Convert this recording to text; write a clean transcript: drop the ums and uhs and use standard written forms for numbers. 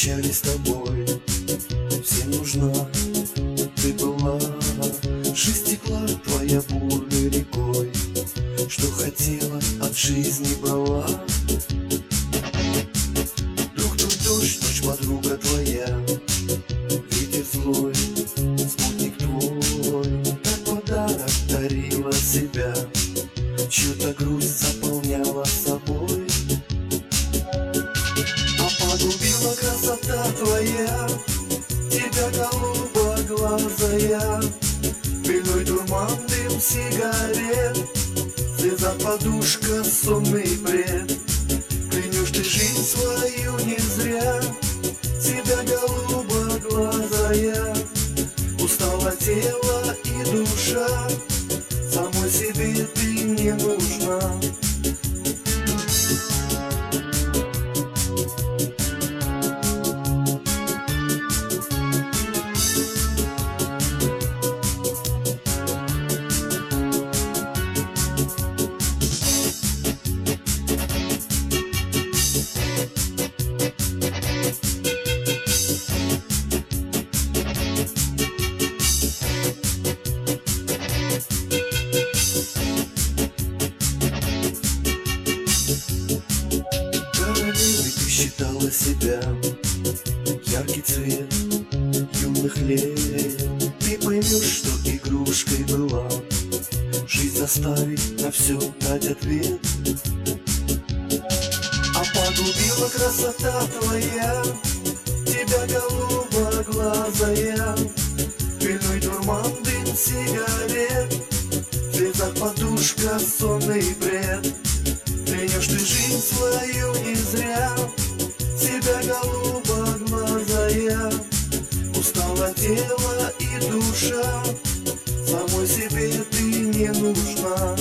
прощались с тобой. Всем нужна ты была, жизнь текла твоя бурной рекой, что хотела от жизни брала. Друг твой дождь, ночь подруга твоя, ветер злой, спутник твой, как подарок дарила себя, чью-то грусть заполняла собой. А погубила красота твоя тебя, голубоглазая, пыльной дурман, дым сигарет, слеза, подушка, сонный бред. Клянешь ты жизнь свою не зря, тебя, голубоглазая, устало тело и душа, самой себе ты не нужна. Считала себя яркий цвет юных лет. Ты поймешь, что игрушкой была, жизнь заставить на все дать ответ. А погубила красота твоя тебя, голубоглазая, пыльной дурман, дым сигарет, в слезах подушка, сонный бред. Клянешь ты жизнь свою не зря, тебя, голубоглазая, устало тело и душа, самой себе ты не нужна.